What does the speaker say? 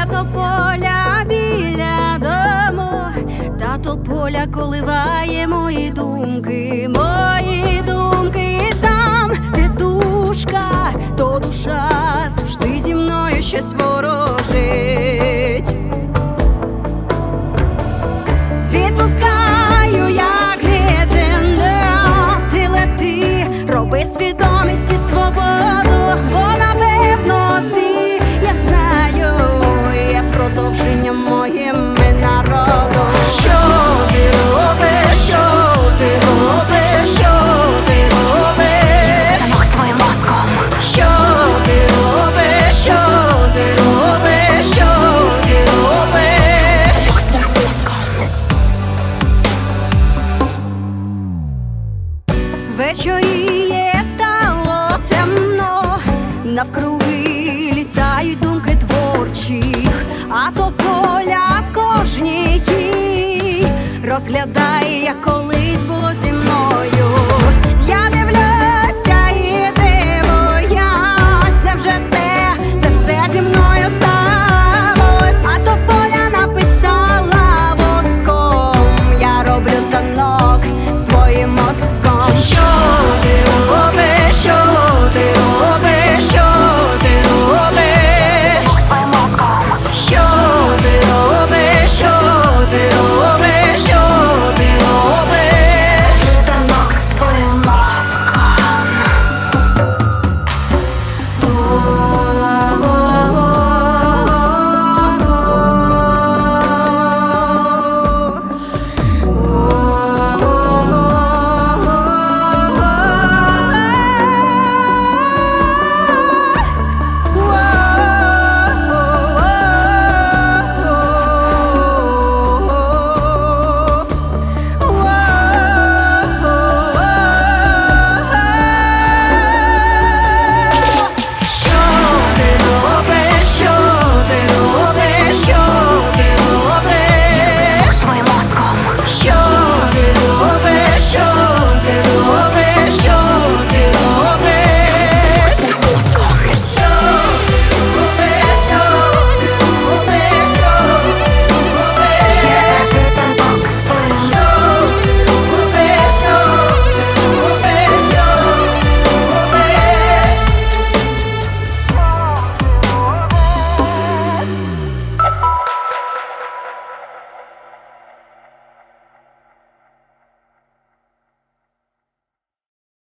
тополя біля дому, та тополя коливає мої думки, там, де душка, то душа завжди зі мною щось ворожить. Відпускаю, як гетена, ти лети, роби свідомість і свободу, бо напевно ти, я знаю, є продовженням моїм народу. Що ти робиш, що ти робиш, що ти робиш? Мозг з твоїм мозком. Що ти робиш, що ти робиш, що ти робиш? Мозг з твоїм мозком. Вечоріє, стало темно, навкруги літають думки творчих, а тополя в кожній розглядає, як колись було зі мною.